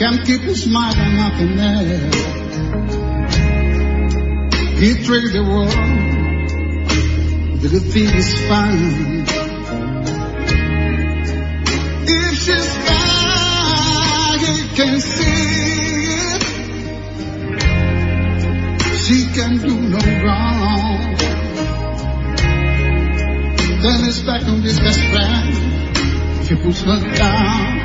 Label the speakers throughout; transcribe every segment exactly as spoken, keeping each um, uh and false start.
Speaker 1: Can't keep his mind on nothing there. He traded the world, the good thing is fine. If she's fine, he can see it. She can do no wrong. Then it's back on this best friend. She puts her down.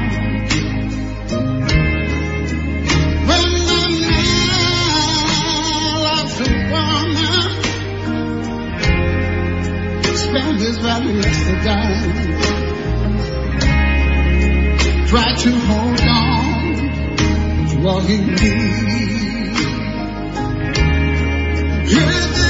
Speaker 1: His value is to die. Try to hold on to all he needs.